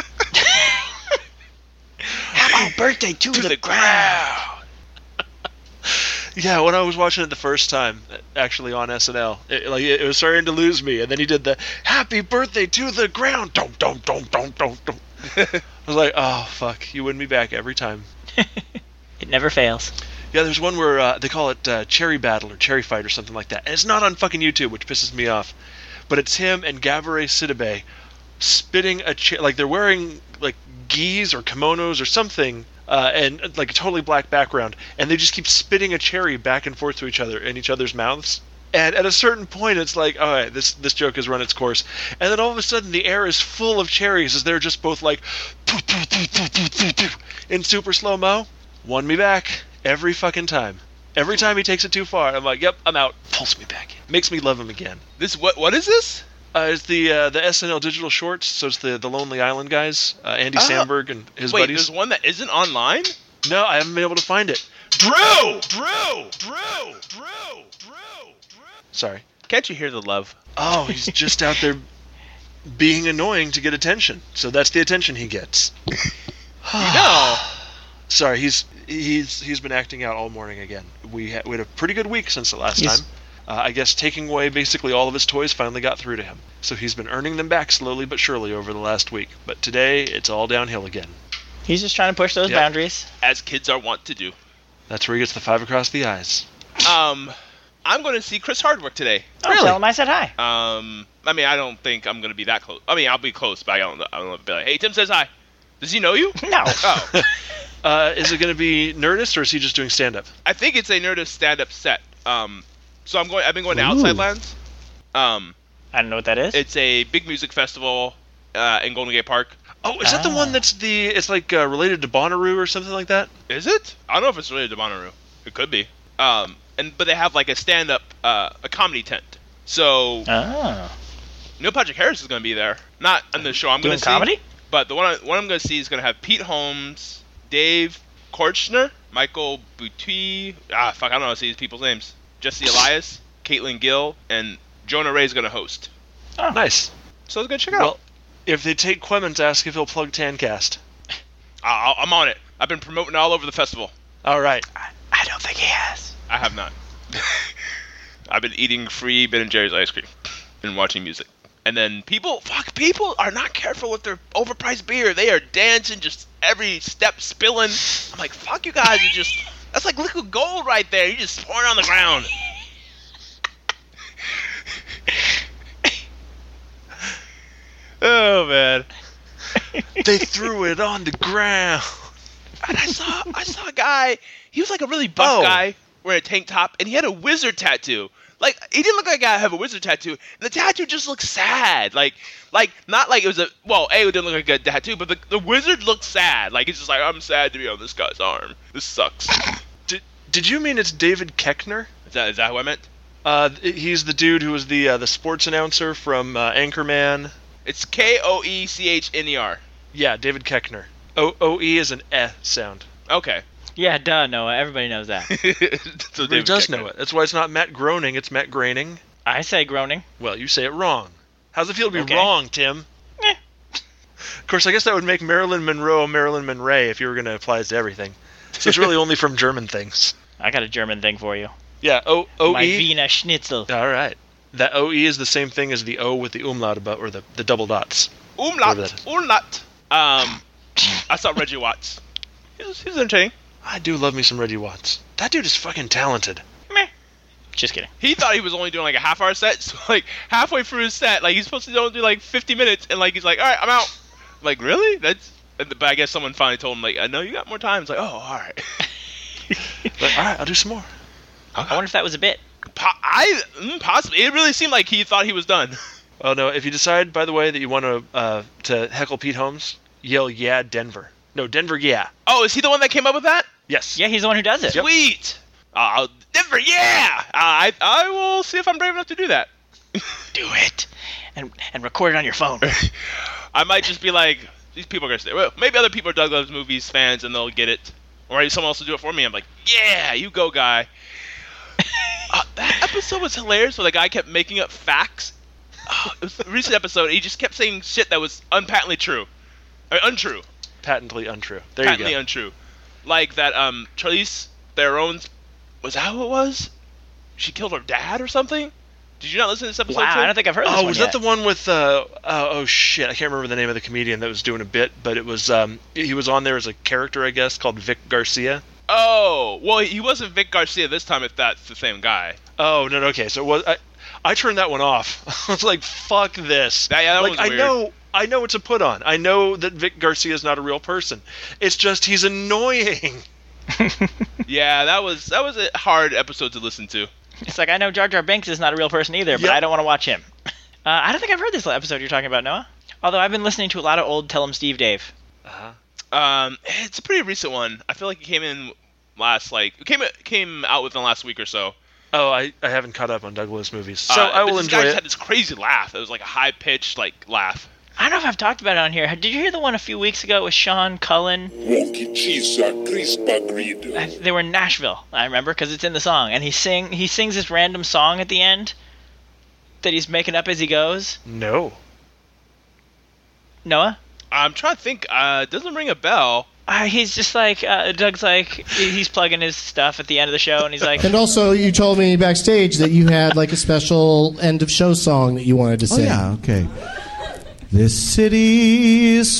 Happy birthday to, To the, the ground. ground. Yeah, when I was watching it the first time, actually on S N L, it, like it was starting to lose me, and then he did the "Happy Birthday to the Ground." Don't, don't, don't, don't, don't, don't. I was like, oh fuck, you win me back every time. It never fails. Yeah, there's one where uh, they call it uh, Cherry Battle or Cherry Fight or something like that, and it's not on fucking YouTube, which pisses me off. But it's him and Gabourey Sidibe spitting a chair, like they're wearing like gis or kimonos or something. Uh, and like a totally black background, and they just keep spitting a cherry back and forth to each other in each other's mouths. And at a certain point, it's like, all right, this this joke has run its course. And then all of a sudden, the air is full of cherries as they're just both like in super slow mo. Won me back every fucking time. Every time he takes it too far, I'm like, yep, I'm out. Pulls me back in. Makes me love him again. This what? What is this? Uh, it's the uh, the S N L digital shorts. So it's the the Lonely Island guys, uh, Andy Oh. Samberg and his Wait, buddies. there's one that isn't online? No, I haven't been able to find it. Drew! Drew! Drew! Drew! Drew! Drew! Sorry. Can't you hear the love? Oh, he's just out there being annoying to get attention. So that's the attention he gets. No. Sorry, he's he's he's been acting out all morning again. We had, we had a pretty good week since the last He's- time. Uh, I guess taking away basically all of his toys finally got through to him. So he's been earning them back slowly but surely over the last week. But today, it's all downhill again. He's just trying to push those Yep. boundaries. As kids are wont to do. That's where he gets the five across the eyes. Um, I'm going to see Chris Hardwick today. Oh, tell him I said hi. Um, I mean, I don't think I'm going to be that close. I mean, I'll be close, but I don't, I don't know. Be like, hey, Tim says hi. Does he know you? No. Oh. uh, is it going to be Nerdist, or is he just doing stand-up? I think it's a Nerdist stand-up set. Um, so I'm going. I've been going to Outside Lands. Um, I don't know what that is. It's a big music festival uh, in Golden Gate Park. Oh, is ah. that the one that's the? It's like uh, related to Bonnaroo or something like that? Is it? I don't know if it's related to Bonnaroo. It could be. Um, and but they have like a stand-up, uh, a comedy tent. So. Oh. Neil Patrick Harris is going to be there. Not on the show I'm going to see. Doing comedy? But the one, I, one I'm going to see is going to have Pete Holmes, Dave Korchner, Michael Butti, ah, fuck, I don't know how to say these people's names. Jesse Elias, Caitlin Gill, and Jonah Ray is going to host. Oh, nice. So let's go check it well, out. If they take Clemens, ask if he'll plug Tancast. I'll, I'm on it. I've been promoting all over the festival. All right. I, I don't think he has. I have not. I've been eating free Ben and Jerry's ice cream and watching music. And then people, fuck, people are not careful with their overpriced beer. They are dancing, just every step spilling. I'm like, fuck you guys, you just, that's like liquid gold right there. You just pour it on the ground. Oh, man. They threw it on the ground. And I saw, I saw a guy, he was like a really buff oh. guy wearing a tank top, and he had a wizard tattoo. Like, he didn't look like a guy who have a wizard tattoo. The tattoo just looked sad. Like, like not like it was a... Well, A, it didn't look like a tattoo, but the, the wizard looked sad. Like, it's just like, I'm sad to be on this guy's arm. This sucks. Did Did you mean it's David Koechner? Is that, is that who I meant? Uh, he's the dude who was the uh, the sports announcer from uh, Anchorman. It's K O E C H N E R. Yeah, David Koechner. O O E is an eh sound. Okay. Yeah, duh, Noah. Everybody knows that. So he does Koechner. know it. That's why it's not Matt Groening, it's Matt Groening. I say Groening. Well, you say it wrong. How's it feel to be okay. wrong, Tim? Eh. Of course, I guess that would make Marilyn Monroe Marilyn Monroe if you were going to apply it to everything. So it's really only from German things. I got a German thing for you. Yeah, O O E. My Wiener Schnitzel. All right. That O E is the same thing as the O with the umlaut above, or the, the double dots. Umlaut. Umlaut. Um, I saw Reggie Watts. He was, he was entertaining. I do love me some Reggie Watts. That dude is fucking talented. Meh. Just kidding. He thought he was only doing like a half hour set, so like halfway through his set, like he's supposed to only do like fifty minutes, and like he's like, all right, I'm out. I'm like, really? That's. But I guess someone finally told him like, I know you got more time. It's like, oh, all right. Like, all right, I'll do some more. Okay. I wonder if that was a bit. Po- I mm, possibly. It really seemed like he thought he was done. Well, no. If you decide, by the way, that you want to uh, to heckle Pete Holmes, yell "Yeah, Denver." No, Denver, yeah. Oh, is he the one that came up with that? Yes. Yeah, he's the one who does it. Sweet. Uh, Denver, yeah. Uh, I I will see if I'm brave enough to do that. Do it, and and record it on your phone. I might just be like, these people are gonna say, well, maybe other people are Doug Loves Movies fans and they'll get it, or maybe someone else will do it for me. I'm like, yeah, you go, guy. uh, that episode was hilarious where the guy kept making up facts. Uh, it was a recent episode. He just kept saying shit that was unpatently true, I mean, untrue. Patently untrue. There Patently you go. untrue. Like that, um, Charlize Theron's, was that who it was? She killed her dad or something? Did you not listen to this episode? Wow, too? I don't think I've heard this oh, one was yet. that the one with, uh, uh, oh shit, I can't remember the name of the comedian that was doing a bit, but it was, um, he was on there as a character, I guess, called Vic Garcia. Oh, well, he wasn't Vic Garcia this time if that's the same guy. Oh, no, no, okay, so it was, I, I turned that one off. I was like, fuck this. That, yeah, that like, was I weird. know, I know it's a put on. I know that Vic Garcia is not a real person. It's just he's annoying. Yeah, that was that was a hard episode to listen to. It's like, I know Jar Jar Binks is not a real person either, but Yep. I don't want to watch him. Uh, I don't think I've heard this episode you're talking about, Noah. Although I've been listening to a lot of old Tell 'em Steve Dave. Uh-huh. Um, it's a pretty recent one. I feel like it came in last, like, it came came out within the last week or so. Oh, I, I haven't caught up on Douglas movies, so Uh, I will this enjoy guy just it. had this crazy laugh. It was like a high pitched like laugh. I don't know if I've talked about it on here. Did you hear the one a few weeks ago with Sean Cullen? Wonky cheesa crispa grido. They were in Nashville, I remember, because it's in the song. And he sing he sings this random song at the end that he's making up as he goes. No. Noah? I'm trying to think. Uh, it doesn't ring a bell. Uh, he's just like, uh, Doug's like, he's plugging his stuff at the end of the show, and he's like... And also, you told me backstage that you had like a special end-of-show song that you wanted to sing. Oh, yeah, okay. This city is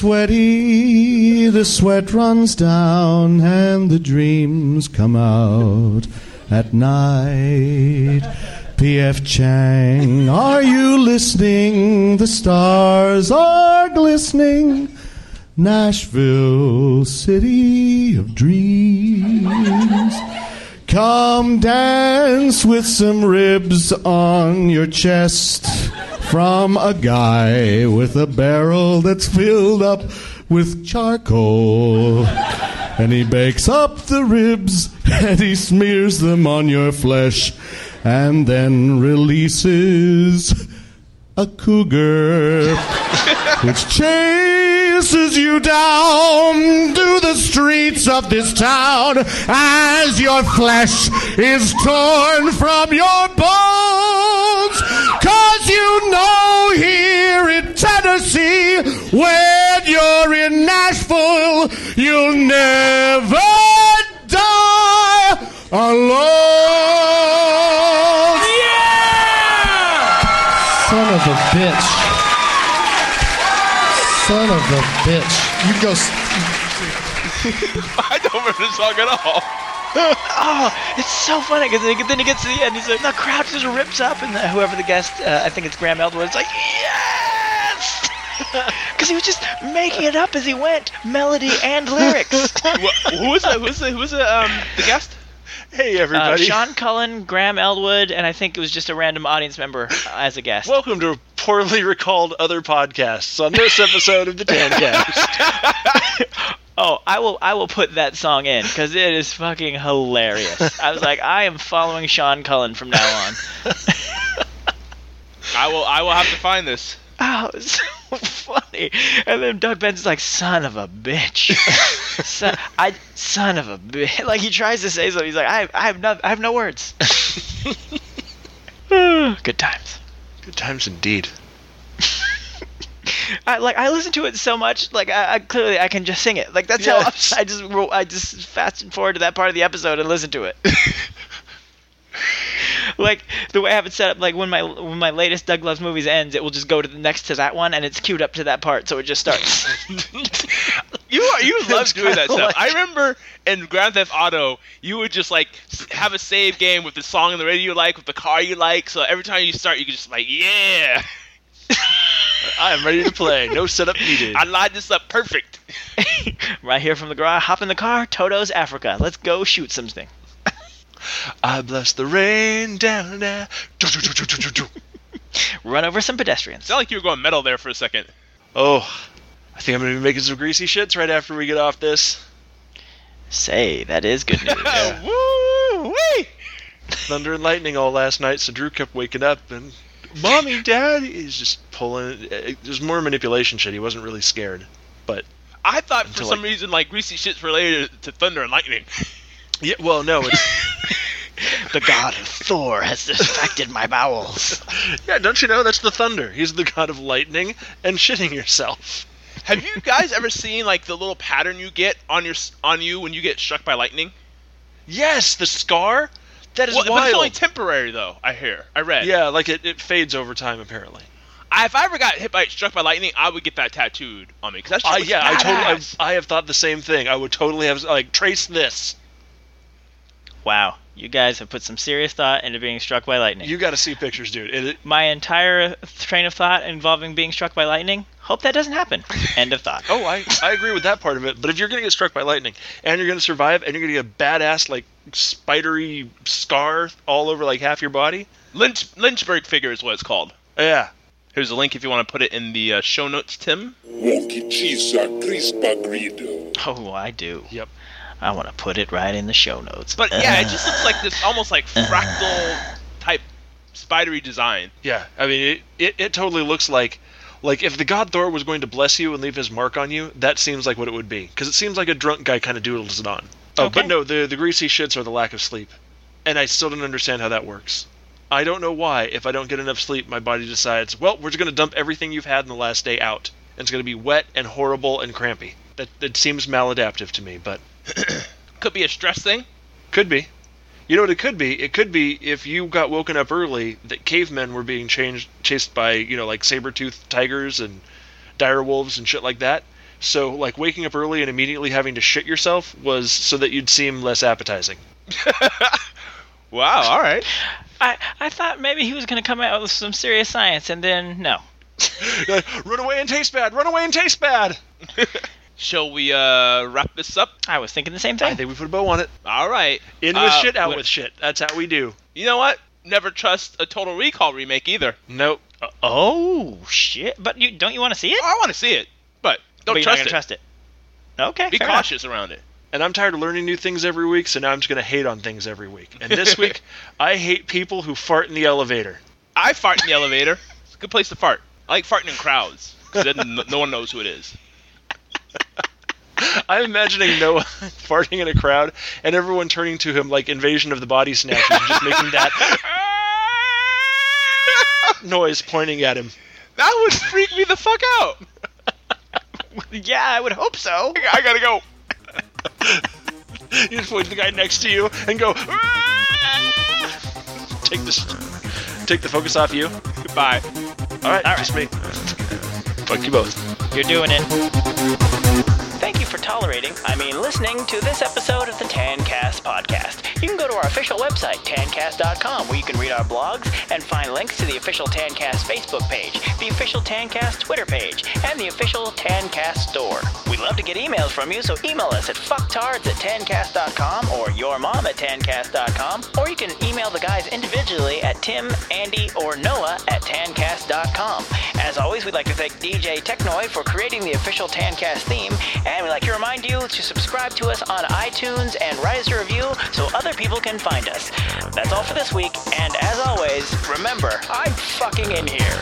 sweaty, the sweat runs down, and the dreams come out. at night. P F Chang, are you listening? The stars are glistening. Nashville, city of dreams. Come dance with some ribs on your chest from a guy with a barrel that's filled up with charcoal. And he bakes up the ribs and he smears them on your flesh and then releases a cougar which chases you down to the streets of this town as your flesh is torn from your bones. 'Cause you know here in Tennessee, when you're in Nashville, you'll never die alone. Son of a bitch. Son of a bitch. You go. S- I don't remember the song at all. Oh, it's so funny because then he gets to the end. He's like, the crowd just rips up, and the, whoever the guest, uh, I think it's Graham Elwood, is like, yes, because he was just making it up as he went, melody and lyrics. Who was the who was the who was the um the guest? Hey everybody, uh, Sean Cullen, Graham Elwood, and I think it was just a random audience member uh, as a guest. Welcome to poorly recalled other podcasts on this episode of the Tancast. Oh, I will I will put that song in because it is fucking hilarious. I was like, I am following Sean Cullen from now on. I will I will have to find this. Oh, it's so funny. And then Doug Benson's like, son of a bitch. son, I son of a bitch. Like he tries to say something. He's like, I I have no I have no words. Good times. Good times indeed. I like I listen to it so much, like I, I clearly I can just sing it. Like that's yes. how I just I just fast forward to that part of the episode and listen to it. Like the way I have it set up, like when my when my latest Doug Loves Movies ends, it will just go to the next to that one, and it's queued up to that part, so it just starts. You are, you love doing that stuff. Like... I remember in Grand Theft Auto, you would just like have a save game with the song on the radio you like, with the car you like. So every time you start, you can just like, yeah. I am ready to play. No setup needed. I lined this up perfect. Right here from the garage. Hop in the car. Toto's Africa. Let's go shoot something. I bless the rain down there. Run over some pedestrians. Sound like you were going metal there for a second. Oh, I think I'm going to be making some greasy shits right after we get off this. Say, that is good news. Yeah. Woo wee! Thunder and lightning all last night, so Drew kept waking up and, Mommy, Dad, he's just pulling. There's more manipulation shit. He wasn't really scared, but I thought for some like, reason like greasy shit's related to thunder and lightning. Yeah, well, no, it's the god of Thor has distracted my bowels. Yeah, don't you know that's the thunder? He's the god of lightning and shitting yourself. Have you guys ever seen like the little pattern you get on your on you when you get struck by lightning? Yes, the scar. That is well, wild. But it's only temporary, though. I hear. I read. Yeah, like it, it fades over time, apparently. I, if I ever got hit by struck by lightning, I would get that tattooed on me because that's uh, just yeah. I totally. I, I I have thought the same thing. I would totally have like trace this. Wow, you guys have put some serious thought into being struck by lightning. You got to see pictures, dude. It, it, My entire train of thought involving being struck by lightning. Hope that doesn't happen. End of thought. Oh, I I agree with that part of it. But if you're gonna get struck by lightning and you're gonna survive and you're gonna get a badass like spidery scar all over like half your body, Lynch Lynchburg figure is what it's called. Yeah. Here's a link if you want to put it in the uh, show notes, Tim. Wonky cheesa crispa grido. Oh, I do. Yep. I want to put it right in the show notes. But yeah, uh, it just looks like this almost like fractal type spidery design. Yeah, I mean it, it, it totally looks like like if the god Thor was going to bless you and leave his mark on you, that seems like what it would be. Because it seems like a drunk guy kind of doodles it on. Oh, okay. But no, the the greasy shits are the lack of sleep, and I still don't understand how that works. I don't know why. If I don't get enough sleep, my body decides, well, we're just going to dump everything you've had in the last day out, and it's going to be wet and horrible and crampy. That that seems maladaptive to me, but could be a stress thing. Could be. You know what it could be? It could be if you got woken up early that cavemen were being changed, chased by, you know, like saber-toothed tigers and dire wolves and shit like that. So, like, waking up early and immediately having to shit yourself was so that you'd seem less appetizing. Wow, all right. I, I thought maybe he was going to come out with some serious science, and then no. Run away and taste bad. Run away and taste bad. Shall we uh, wrap this up? I was thinking the same thing. I think we put a bow on it. All right. In with Uh, shit, out wh- with shit. That's how we do. You know what? Never trust a Total Recall remake either. Nope. Uh, oh, shit. But you don't you want to see it? I want to see it, but don't but you're not trust gonna it. trust it. Okay, Be fair cautious around it. And I'm tired of learning new things every week, so now I'm just going to hate on things every week. And this week, I hate people who fart in the elevator. I fart in the elevator. It's a good place to fart. I like farting in crowds, because then no- no one knows who it is. I'm imagining Noah farting in a crowd and everyone turning to him like Invasion of the Body Snatchers and just making that noise pointing at him. That would freak me the fuck out. Yeah, I would hope so. I gotta go. You just point to the guy next to you and go, take this, take the focus off you. Goodbye. All right, All right. just me. Fuck you both. You're doing it. Thank you for tolerating, I mean listening, to this episode of the TanCast podcast. You can go to our official website, tan cast dot com, where you can read our blogs and find links to the official TanCast Facebook page, the official TanCast Twitter page, and the official TanCast store. We'd love to get emails from you, so email us at fucktards at tan cast dot com or yourmom at tan cast dot com, or you can email the guys individually at Tim, Andy, or Noah at tan cast dot com. As always, we'd like to thank D J Technoid for creating the official TanCast theme, and we'd like to remind you to subscribe to us on iTunes and write us a review so other people can find us. That's all for this week, and as always, remember, I'm fucking in here.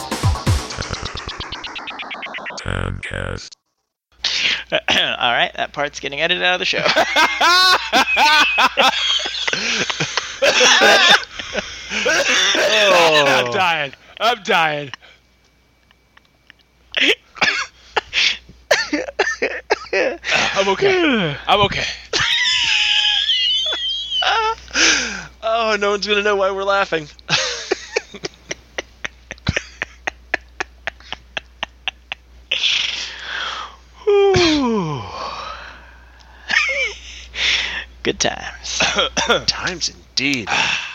TanCast. All right, that part's getting edited out of the show. Oh. I'm dying. I'm dying. I'm okay. I'm okay. Oh, no one's gonna know why we're laughing. Good times. Times indeed.